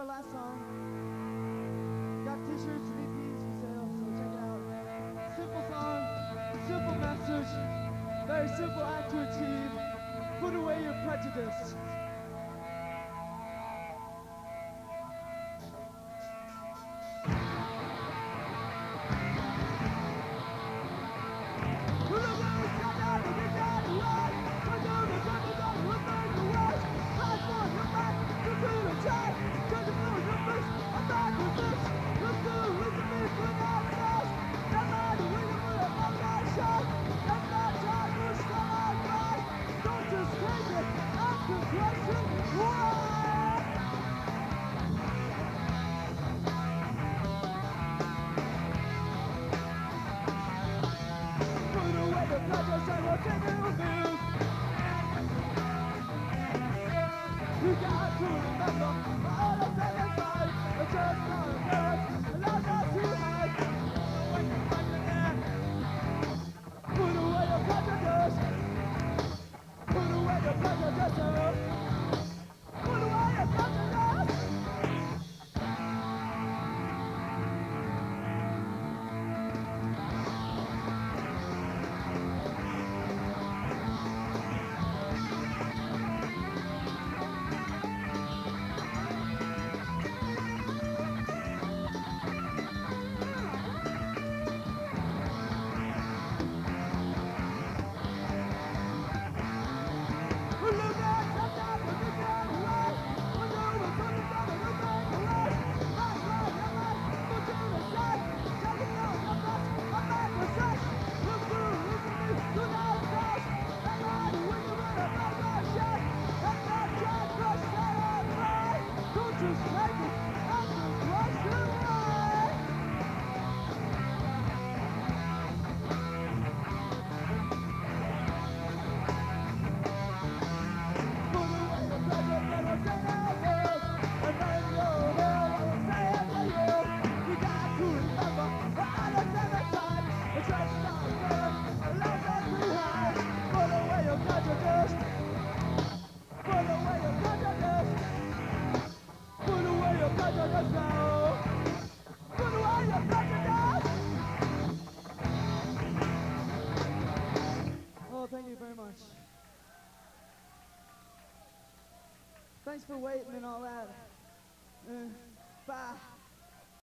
our last song. Got t-shirts and EPs for sale, so check it out. Simple song, simple message, very simple act to achieve. Put away your prejudice. You got to remember all of that inside. It's just not a mirror, and I'm not too high. When you find your hand, put away your prejudice. Put away your prejudice. Put away your prejudice. Oh, thank you very much. Thanks for waiting and all that. Bye.